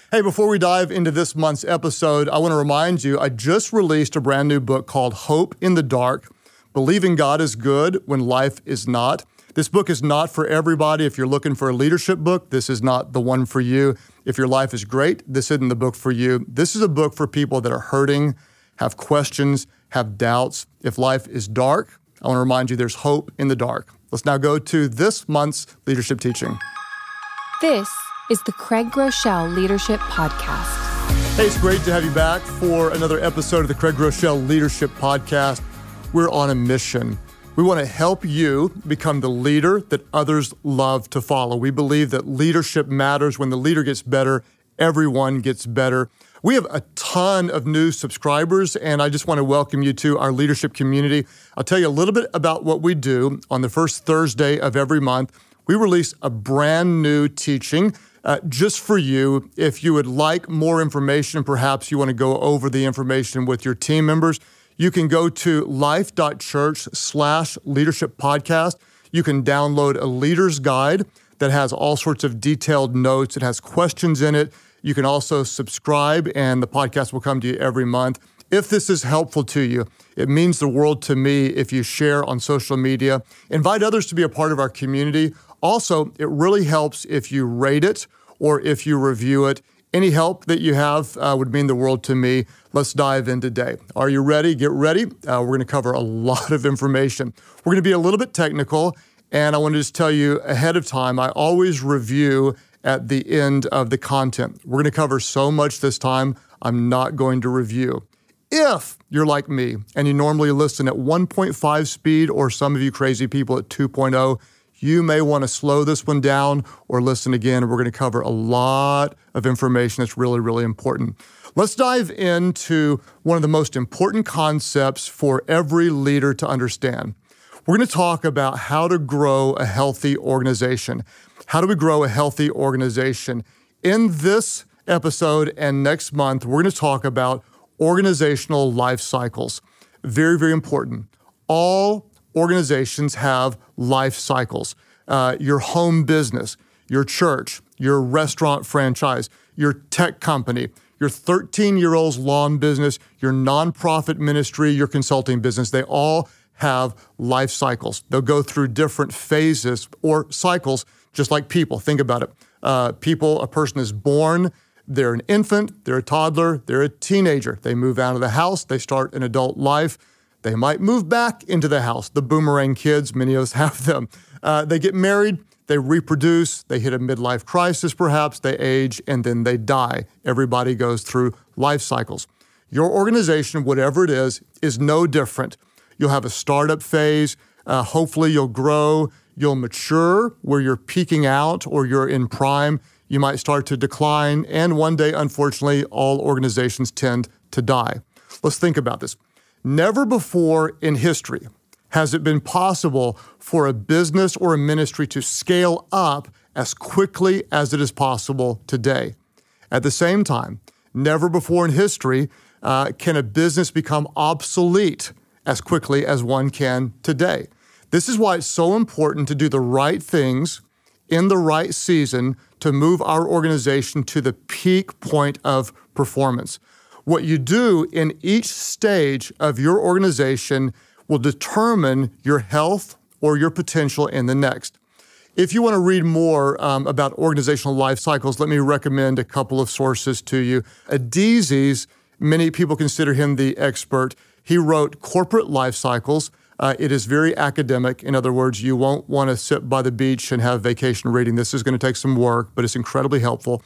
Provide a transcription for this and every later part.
Hey, before we dive into this month's episode, I want to remind you, I just released a brand new book called Hope in the Dark, Believing God is Good When Life is Not. This book is not for everybody. If you're looking for a leadership book, this is not the one for you. If your life is great, this isn't the book for you. This is a book for people that are hurting, have questions, have doubts. If life is dark, I want to remind you there's hope in the dark. Let's now go to this month's leadership teaching. This is the Craig Groeschel Leadership Podcast. Hey, it's great to have you back for another episode of the Craig Groeschel Leadership Podcast. We're on a mission. We want to help you become the leader that others love to follow. We believe that leadership matters. When the leader gets better, everyone gets better. We have a ton of new subscribers, and I just want to welcome you to our leadership community. I'll tell you a little bit about what we do. On the first Thursday of every month, we release a brand new teaching just for you. If you would like more information, perhaps you want to go over the information with your team members, you can go to life.church/leadership podcast. You can download a leader's guide that has all sorts of detailed notes. It has questions in it. You can also subscribe, and the podcast will come to you every month. If this is helpful to you, it means the world to me if you share on social media. Invite others to be a part of our community. Also, it really helps if you rate it or if you review it. Any help that you have would mean the world to me. Let's dive in today. Are you ready? Get ready. We're going to cover a lot of information. We're going to be a little bit technical, and I want to just tell you ahead of time, I always review at the end of the content. We're going to cover so much this time, I'm not going to review. If you're like me and you normally listen at 1.5 speed, or some of you crazy people at 2.0, you may want to slow this one down or listen again. We're going to cover a lot of information that's really, really important. Let's dive into one of the most important concepts for every leader to understand. We're going to talk about how to grow a healthy organization. How do we grow a healthy organization? In this episode and next month, we're going to talk about organizational life cycles. Very, very important. All organizations have life cycles. Your home business, your church, your restaurant franchise, your tech company, your 13-year-old's lawn business, your nonprofit ministry, your consulting business, they all have life cycles. They'll go through different phases or cycles, just like people. Think about it. A person is born, they're an infant, they're a toddler, they're a teenager. They move out of the house, they start an adult life. They might move back into the house. The boomerang kids, many of us have them. They get married, they reproduce, they hit a midlife crisis perhaps, they age, and then they die. Everybody goes through life cycles. Your organization, whatever it is no different. You'll have a startup phase. Hopefully you'll grow, you'll mature where you're peaking out or you're in prime. You might start to decline, and one day, unfortunately, all organizations tend to die. Let's think about this. Never before in history has it been possible for a business or a ministry to scale up as quickly as it is possible today. At the same time, never before in history can a business become obsolete as quickly as one can today. This is why it's so important to do the right things in the right season to move our organization to the peak point of performance. What you do in each stage of your organization will determine your health or your potential in the next. If you want to read more about organizational life cycles, let me recommend a couple of sources to you. Adizes, many people consider him the expert. He wrote Corporate Life Cycles. It is very academic. In other words, you won't want to sit by the beach and have vacation reading. This is going to take some work, but it's incredibly helpful.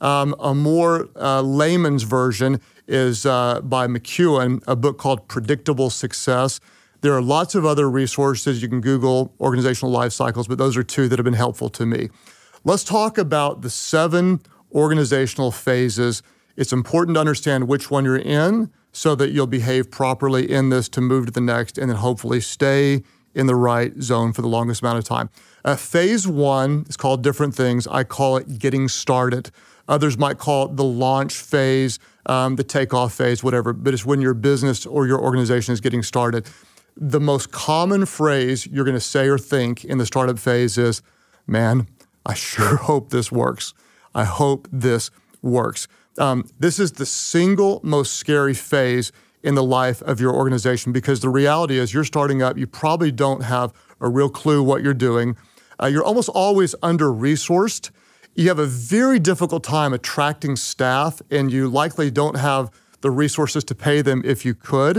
A more layman's version is by McEwen, a book called Predictable Success. There are lots of other resources. You can Google organizational life cycles, but those are two that have been helpful to me. Let's talk about the 7 organizational phases. It's important to understand which one you're in so that you'll behave properly in this to move to the next and then hopefully stay in the right zone for the longest amount of time. Phase 1 is called different things. I call it getting started. Others might call it the launch phase, the takeoff phase, whatever, but it's when your business or your organization is getting started. The most common phrase you're going to say or think in the startup phase is, man, I sure hope this works. I hope this works. This is the single most scary phase in the life of your organization, because the reality is you're starting up, you probably don't have a real clue what you're doing. You're almost always under-resourced. You have a very difficult time attracting staff, and you likely don't have the resources to pay them if you could.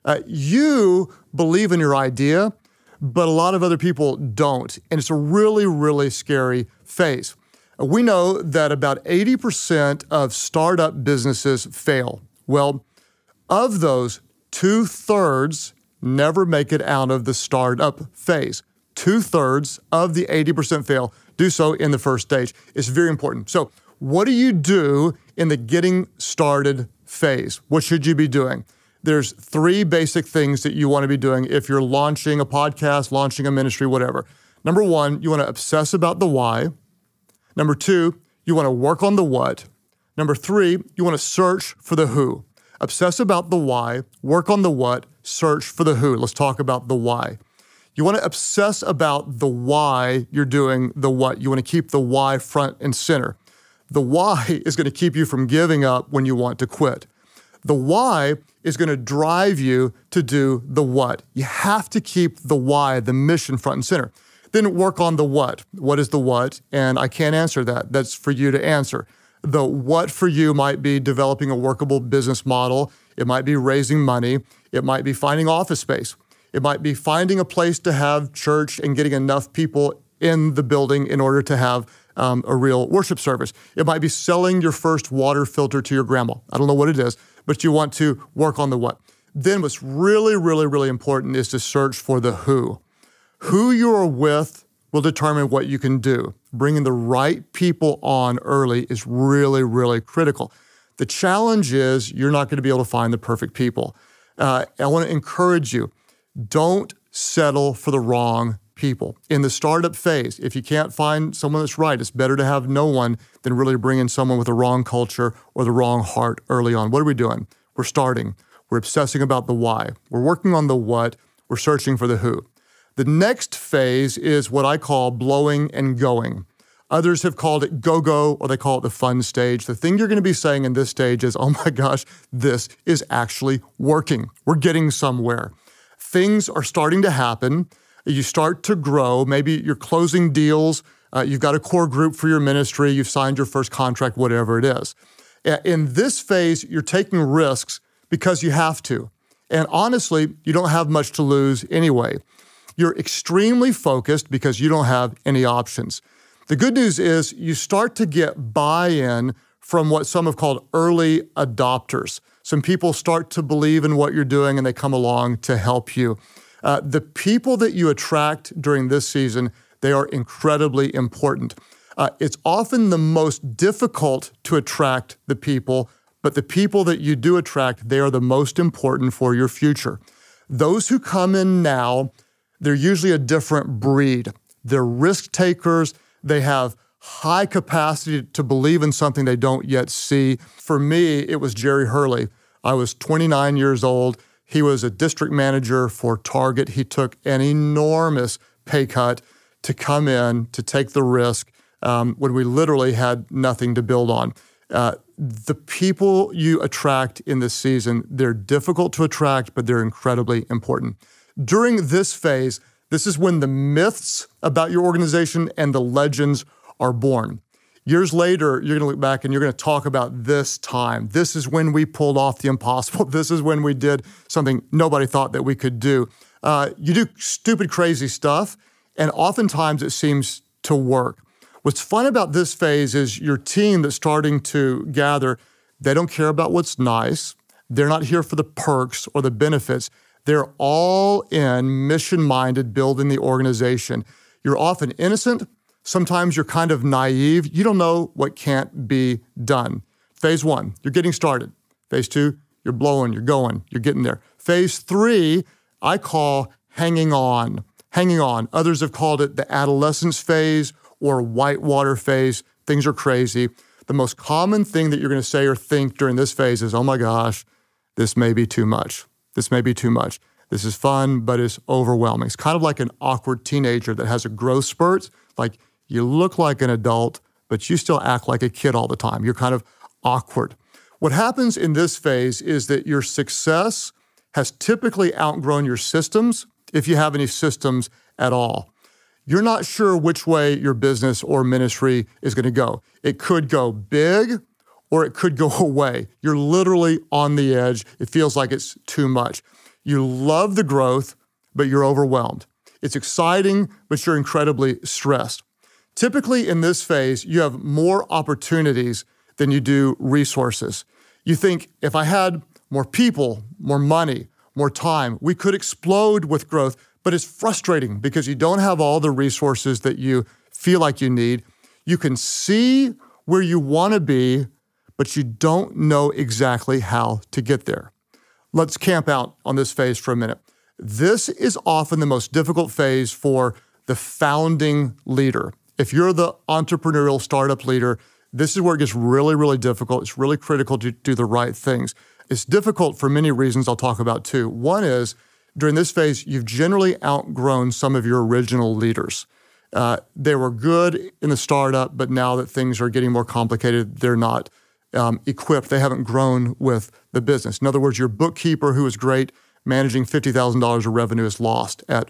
You believe in your idea, but a lot of other people don't, and it's a really, really scary phase. We know that about 80% of startup businesses fail. Well, of those, 2/3 never make it out of the startup phase. 2/3 of the 80% fail, do so in the first stage. It's very important. So what do you do in the getting started phase? What should you be doing? There's 3 basic things that you want to be doing if you're launching a podcast, launching a ministry, whatever. Number 1, you want to obsess about the why. Number 2, you want to work on the what. Number 3, you want to search for the who. Obsess about the why, work on the what, search for the who. Let's talk about the why. You want to obsess about the why you're doing the what. You want to keep the why front and center. The why is going to keep you from giving up when you want to quit. The why is going to drive you to do the what. You have to keep the why, the mission, front and center. Then work on the what. What is the what? And I can't answer that. That's for you to answer. The what for you might be developing a workable business model. It might be raising money. It might be finding office space. It might be finding a place to have church and getting enough people in the building in order to have a real worship service. It might be selling your first water filter to your grandma. I don't know what it is, but you want to work on the what. Then what's really, really, really important is to search for the who. Who you are with will determine what you can do. Bringing the right people on early is really, really critical. The challenge is you're not going to be able to find the perfect people. I want to encourage you, don't settle for the wrong people. In the startup phase, if you can't find someone that's right, it's better to have no one than really bring in someone with the wrong culture or the wrong heart early on. What are we doing? We're starting. We're obsessing about the why. We're working on the what. We're searching for the who. The next phase is what I call blowing and going. Others have called it go-go, or they call it the fun stage. The thing you're going to be saying in this stage is, oh my gosh, this is actually working. We're getting somewhere. Things are starting to happen. You start to grow. Maybe you're closing deals. You've got a core group for your ministry. You've signed your first contract, whatever it is. In this phase, you're taking risks because you have to. And honestly, you don't have much to lose anyway. You're extremely focused because you don't have any options. The good news is you start to get buy-in from what some have called early adopters. Some people start to believe in what you're doing and they come along to help you. The people that you attract during this season, they are incredibly important. It's often the most difficult to attract the people, but the people that you do attract, they are the most important for your future. Those who come in now, they're usually a different breed. They're risk takers. They have high capacity to believe in something they don't yet see. For me, it was Jerry Hurley. I was 29 years old. He was a district manager for Target. He took an enormous pay cut to come in, to take the risk when we literally had nothing to build on. The people you attract in this season, they're difficult to attract, but they're incredibly important. During this phase, this is when the myths about your organization and the legends are born. Years later, you're going to look back and you're going to talk about this time. This is when we pulled off the impossible. This is when we did something nobody thought that we could do. You do stupid, crazy stuff, and oftentimes it seems to work. What's fun about this phase is your team that's starting to gather, they don't care about what's nice. They're not here for the perks or the benefits. They're all in, mission-minded, building the organization. You're often innocent. Sometimes you're kind of naive. You don't know what can't be done. Phase 1, you're getting started. Phase 2, you're blowing, you're going, you're getting there. Phase 3, I call hanging on. Hanging on. Others have called it the adolescence phase or whitewater phase. Things are crazy. The most common thing that you're going to say or think during this phase is, oh my gosh, this may be too much. This may be too much. This is fun, but it's overwhelming. It's kind of like an awkward teenager that has a growth spurt. Like you look like an adult, but you still act like a kid all the time. You're kind of awkward. What happens in this phase is that your success has typically outgrown your systems, if you have any systems at all. You're not sure which way your business or ministry is going to go. It could go big or it could go away. You're literally on the edge. It feels like it's too much. You love the growth, but you're overwhelmed. It's exciting, but you're incredibly stressed. Typically in this phase, you have more opportunities than you do resources. You think, if I had more people, more money, more time, we could explode with growth, but it's frustrating because you don't have all the resources that you feel like you need. You can see where you want to be, but you don't know exactly how to get there. Let's camp out on this phase for a minute. This is often the most difficult phase for the founding leader. If you're the entrepreneurial startup leader, this is where it gets really, really difficult. It's really critical to do the right things. It's difficult for many reasons I'll talk about too. One is, during this phase, you've generally outgrown some of your original leaders. They were good in the startup, but now that things are getting more complicated, they're not equipped. They haven't grown with the business. In other words, your bookkeeper, who was great, managing $50,000 of revenue, is lost at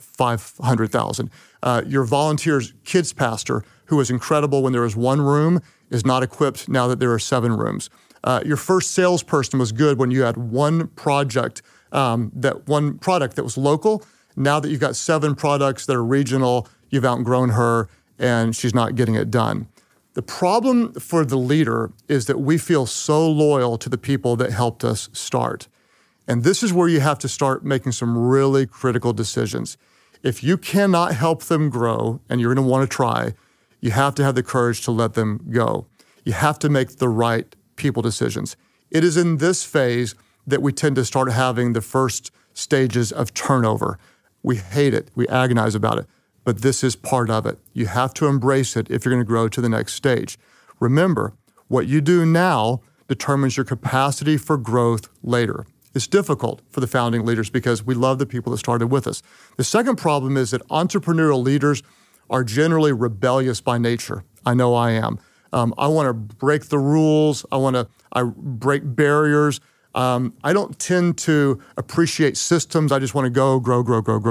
$500,000. Your volunteer's kids pastor, who was incredible when there was one room, is not equipped now that there are 7 rooms. Your first salesperson was good when you had one project, that one product that was local. Now that you've got 7 products that are regional, you've outgrown her and she's not getting it done. The problem for the leader is that we feel so loyal to the people that helped us start. And this is where you have to start making some really critical decisions. If you cannot help them grow, and you're going to want to try, you have to have the courage to let them go. You have to make the right people decisions. It is in this phase that we tend to start having the first stages of turnover. We hate it. We agonize about it. But this is part of it. You have to embrace it if you're going to grow to the next stage. Remember, what you do now determines your capacity for growth later. It's difficult for the founding leaders because we love the people that started with us. The second problem is that entrepreneurial leaders are generally rebellious by nature. I know I am. I want to break the rules. I break barriers. I don't tend to appreciate systems. I just want to go, grow.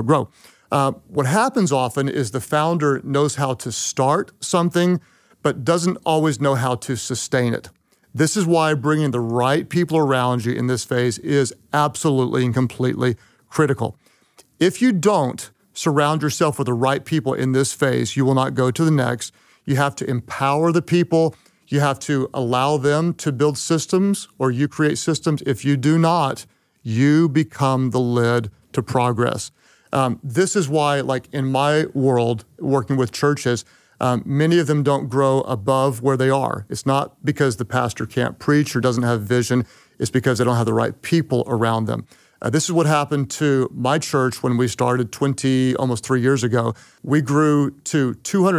What happens often is the founder knows how to start something, but doesn't always know how to sustain it. This is why bringing the right people around you in this phase is absolutely and completely critical. If you don't surround yourself with the right people in this phase, you will not go to the next. You have to empower the people. You have to allow them to build systems, or you create systems. If you do not, you become the lid to progress. This is why, like in my world, working with churches, many of them don't grow above where they are. It's not because the pastor can't preach or doesn't have vision. It's because they don't have the right people around them. This is what happened to my church when we started almost 3 years ago. We grew to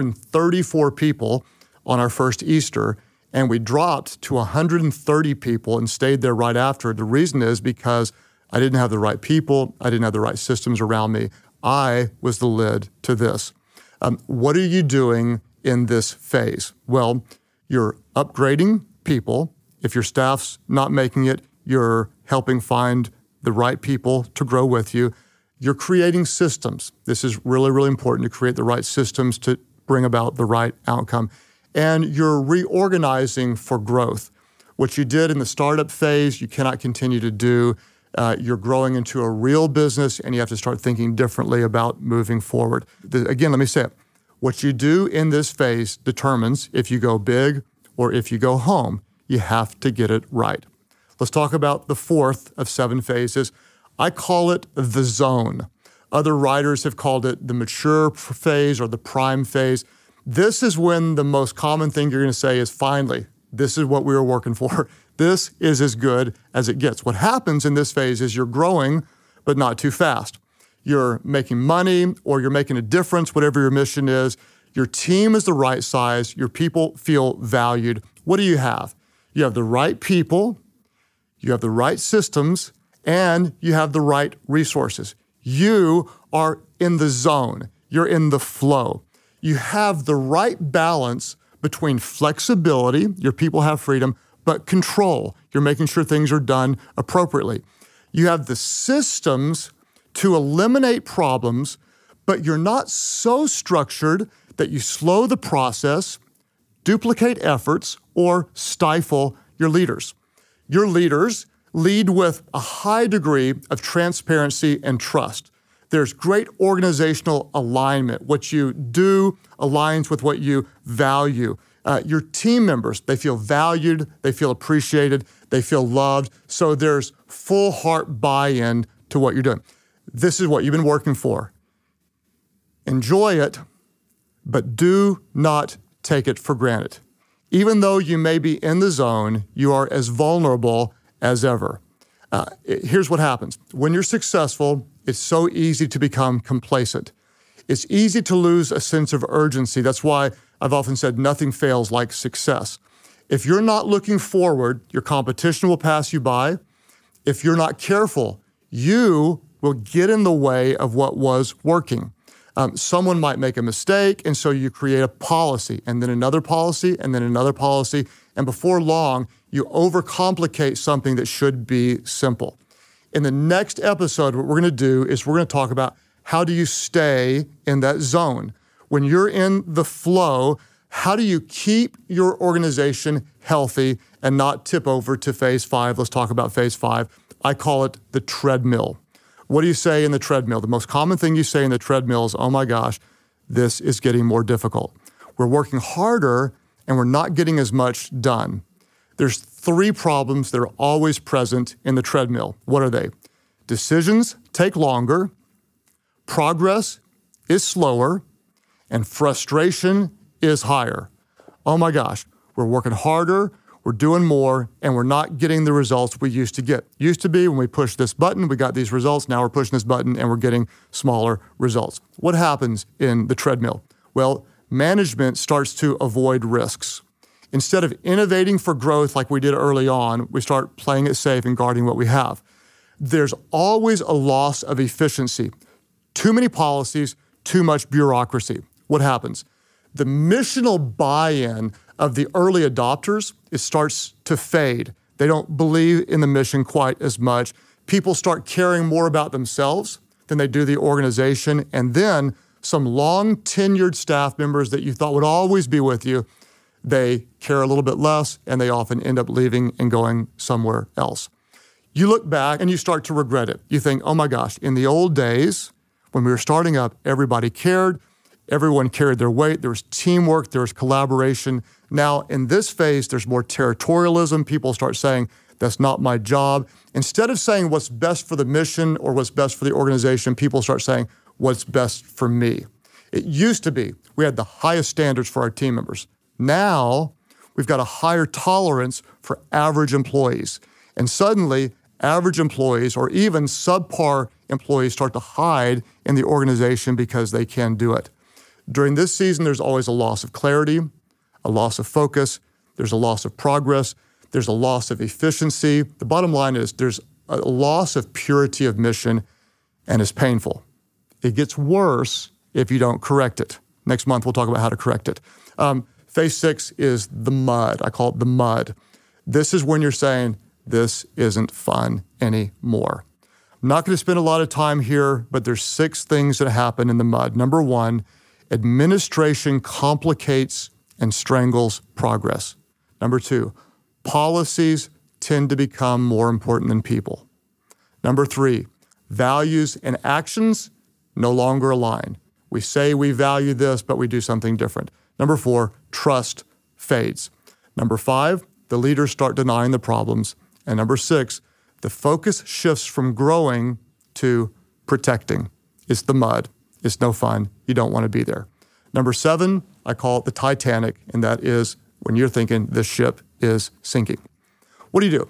234 people on our first Easter, and we dropped to 130 people and stayed there right after. The reason is because I didn't have the right people. I didn't have the right systems around me. I was the lid to this. What are you doing in this phase? Well, you're upgrading people. If your staff's not making it, you're helping find the right people to grow with you. You're creating systems. This is really, really important, to create the right systems to bring about the right outcome. And you're reorganizing for growth. What you did in the startup phase, you cannot continue to do. You're growing into a real business, and you have to start thinking differently about moving forward. Again, let me say it. What you do in this phase determines if you go big or if you go home. You have to get it right. Let's talk about the fourth of 7 phases. I call it the zone. Other writers have called it the mature phase or the prime phase. This is when the most common thing you're going to say is, finally, this is what we were working for. This is as good as it gets. What happens in this phase is you're growing, but not too fast. You're making money, or you're making a difference, whatever your mission is. Your team is the right size. Your people feel valued. What do you have? You have the right people, you have the right systems, and you have the right resources. You are in the zone. You're in the flow. You have the right balance between flexibility, your people have freedom, but control. You're making sure things are done appropriately. You have the systems to eliminate problems, but you're not so structured that you slow the process, duplicate efforts, or stifle your leaders. Your leaders lead with a high degree of transparency and trust. There's great organizational alignment. What you do aligns with what you value. Your team members, they feel valued, they feel appreciated, they feel loved. So there's full heart buy-in to what you're doing. This is what you've been working for. Enjoy it, but do not take it for granted. Even though you may be in the zone, you are as vulnerable as ever. Here's what happens. When you're successful, it's so easy to become complacent. It's easy to lose a sense of urgency. That's why I've often said nothing fails like success. If you're not looking forward, your competition will pass you by. If you're not careful, you will get in the way of what was working. Someone might make a mistake, and so you create a policy, and then another policy, and then another policy, and before long, you overcomplicate something that should be simple. In the next episode, what we're going to do is we're going to talk about how do you stay in that zone. When you're in the flow, how do you keep your organization healthy and not tip over to phase 5? Let's talk about phase 5. I call it the treadmill. What do you say in the treadmill? The most common thing you say in the treadmill is, oh my gosh, this is getting more difficult. We're working harder and we're not getting as much done. There's 3 problems that are always present in the treadmill. What are they? Decisions take longer, progress is slower, and frustration is higher. Oh my gosh, we're working harder, we're doing more, and we're not getting the results we used to get. Used to be when we pushed this button, we got these results. Now we're pushing this button and we're getting smaller results. What happens in the treadmill? Well, management starts to avoid risks. Instead of innovating for growth like we did early on, we start playing it safe and guarding what we have. There's always a loss of efficiency. Too many policies, too much bureaucracy. What happens? The missional buy-in of the early adopters, it starts to fade. They don't believe in the mission quite as much. People start caring more about themselves than they do the organization. And then some long-tenured staff members that you thought would always be with you, they care a little bit less, and they often end up leaving and going somewhere else. You look back and you start to regret it. You think, oh my gosh, in the old days, when we were starting up, everybody cared. Everyone carried their weight. There was teamwork. There was collaboration. Now, in this phase, there's more territorialism. People start saying, that's not my job. Instead of saying what's best for the mission or what's best for the organization, people start saying, what's best for me. It used to be we had the highest standards for our team members. Now, we've got a higher tolerance for average employees. And suddenly, average employees or even subpar employees start to hide in the organization because they can do it. During this season, there's always a loss of clarity, a loss of focus, there's a loss of progress, there's a loss of efficiency. The bottom line is there's a loss of purity of mission, and it's painful. It gets worse if you don't correct it. Next month, we'll talk about how to correct it. Phase 6 is the mud. I call it the mud. This is when you're saying, this isn't fun anymore. I'm not going to spend a lot of time here, but there's 6 things that happen in the mud. Number 1, administration complicates and strangles progress. Number 2, policies tend to become more important than people. Number 3, values and actions no longer align. We say we value this, but we do something different. Number 4, trust fades. Number 5, the leaders start denying the problems. And number 6, the focus shifts from growing to protecting. It's the mud. It's no fun. You don't want to be there. Number 7, I call it the Titanic, and that is when you're thinking this ship is sinking. What do?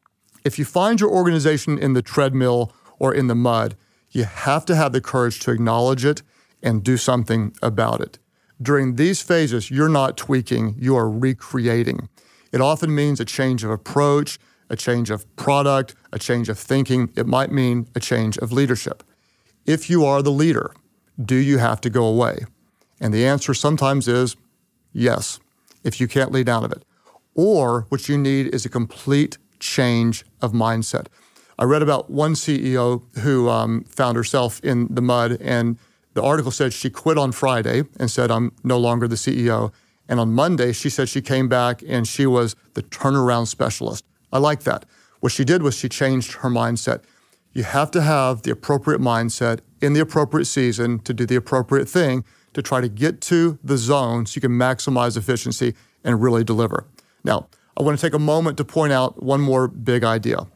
If you find your organization in the treadmill or in the mud, you have to have the courage to acknowledge it and do something about it. During these phases, you're not tweaking, you are recreating. It often means a change of approach, a change of product, a change of thinking. It might mean a change of leadership. If you are the leader, do you have to go away? And the answer sometimes is yes, if you can't lead out of it. or what you need is a complete change of mindset. I read about one CEO who found herself in the mud, and the article said she quit on Friday and said, I'm no longer the CEO. And on Monday, she said she came back and she was the turnaround specialist. I like that. What she did was she changed her mindset. You have to have the appropriate mindset in the appropriate season to do the appropriate thing to try to get to the zone so you can maximize efficiency and really deliver. Now, I want to take a moment to point out one more big idea.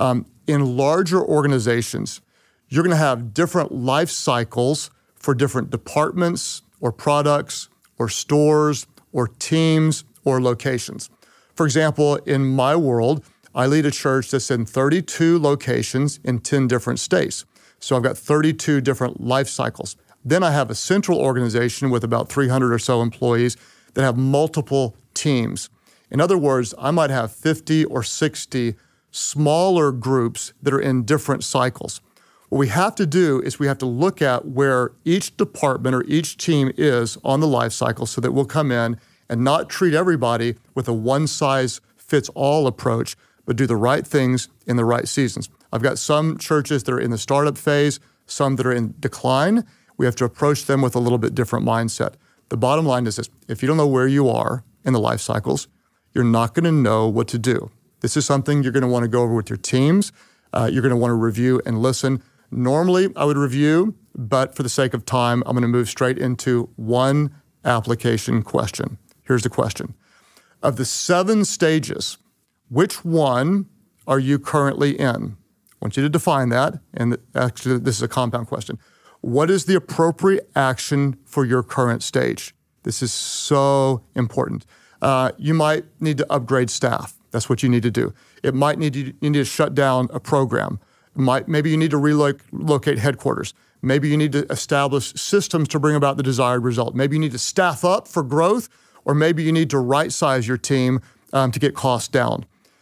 In larger organizations, you're going to have different life cycles for different departments or products or stores or teams or locations. For example, in my world, I lead a church that's in 32 locations in 10 different states. So I've got 32 different life cycles. Then I have a central organization with about 300 or so employees that have multiple teams. In other words, I might have 50 or 60 smaller groups that are in different cycles. What we have to do is we have to look at where each department or each team is on the life cycle so that we'll come in and not treat everybody with a one-size-fits-all approach, but do the right things in the right seasons. I've got some churches that are in the startup phase, some that are in decline. We have to approach them with a little bit different mindset. The bottom line is this: if you don't know where you are in the life cycles, you're not going to know what to do. This is something you're going to want to go over with your teams. You're going to want to review and listen. Normally, I would review, but for the sake of time, I'm going to move straight into one application question. Here's the question. Of the 7 stages, which one are you currently in? I want you to define that, and actually, this is a compound question. What is the appropriate action for your current stage? This is so important. You might need to upgrade staff. That's what you need to do. It might you need to shut down a program. Maybe you need to relocate headquarters. Maybe you need to establish systems to bring about the desired result. Maybe you need to staff up for growth, or maybe you need to right-size your team to get costs down.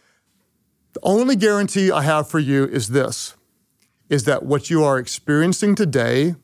The only guarantee I have for you is this, is that what you are experiencing today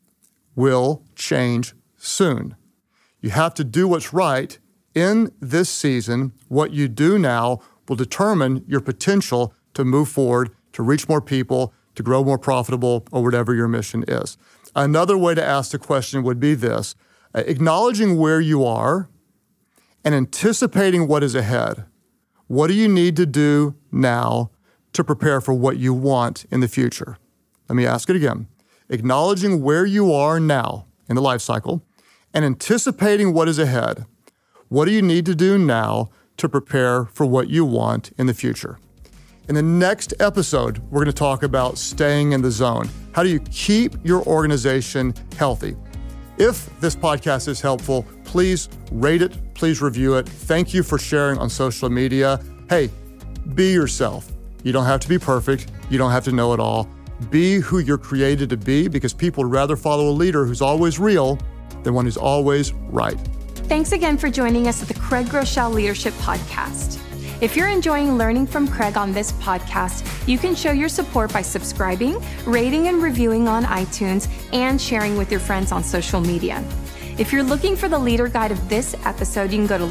will change soon. You have to do what's right in this season. What you do now will determine your potential to move forward, to reach more people, to grow more profitable, or whatever your mission is. Another way to ask the question would be this: acknowledging where you are and anticipating what is ahead. What do you need to do now to prepare for what you want in the future? Let me ask it again. Acknowledging where you are now in the life cycle and anticipating what is ahead. What do you need to do now to prepare for what you want in the future? In the next episode, we're going to talk about staying in the zone. How do you keep your organization healthy? If this podcast is helpful, please rate it, please review it. Thank you for sharing on social media. Hey, be yourself. You don't have to be perfect. You don't have to know it all. Be who you're created to be, because people would rather follow a leader who's always real than one who's always right. Thanks again for joining us at the Craig Groeschel Leadership Podcast. If you're enjoying learning from Craig on this podcast, you can show your support by subscribing, rating and reviewing on iTunes, and sharing with your friends on social media. If you're looking for the leader guide of this episode, you can go to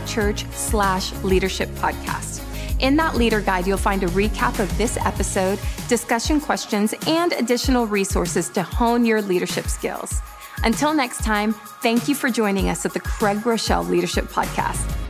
life.church/leadership podcast. In that leader guide, you'll find a recap of this episode, discussion questions, and additional resources to hone your leadership skills. Until next time, thank you for joining us at the Craig Groeschel Leadership Podcast.